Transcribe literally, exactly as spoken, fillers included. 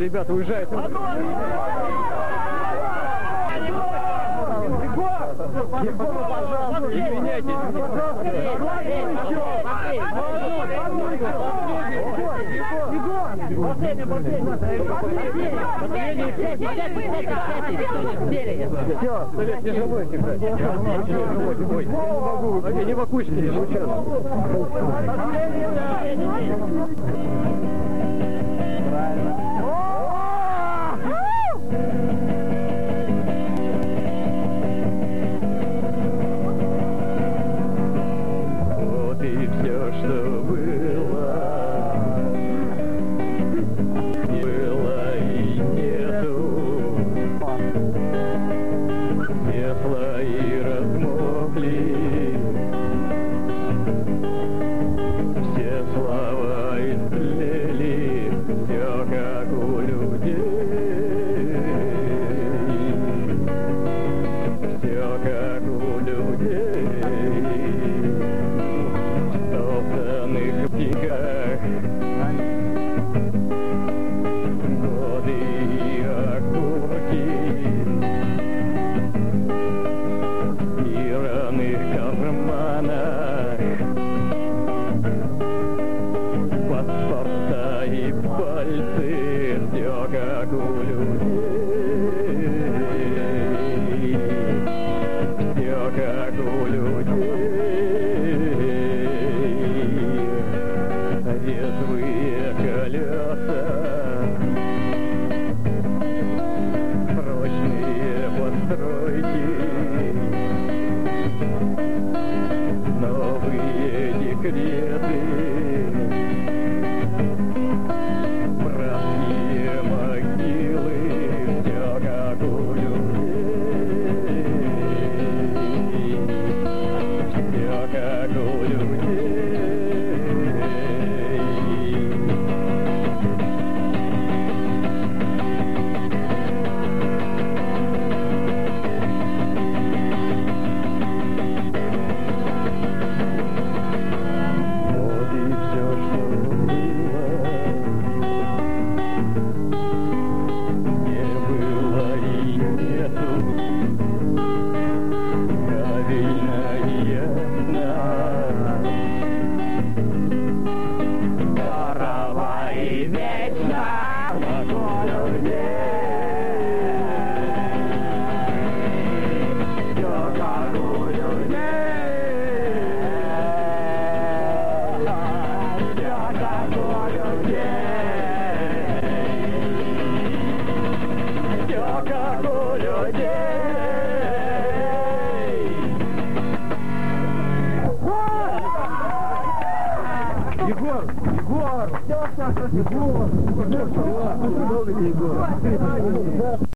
ребята уезжают. Егор, пожалуйста, извиняйтесь. Последний, последний. Все, Совет, не живойте, блядь. Не живойте, бой. Я не могу, я не могу с ней участвовать. Вот и все, что было. Было и нету. Все слои размокли. Все слова истлели. Все как у людей. Все как у людей. В птиках годы и окурки и раны в карманах, паспорта и пальцы, все как у людей, все как у людей. Резвые колеса, прочные постройки, новые декреты, братские могилы, все как у людей, все как у людей. Егор! Егор! Егор! Егор! Егор!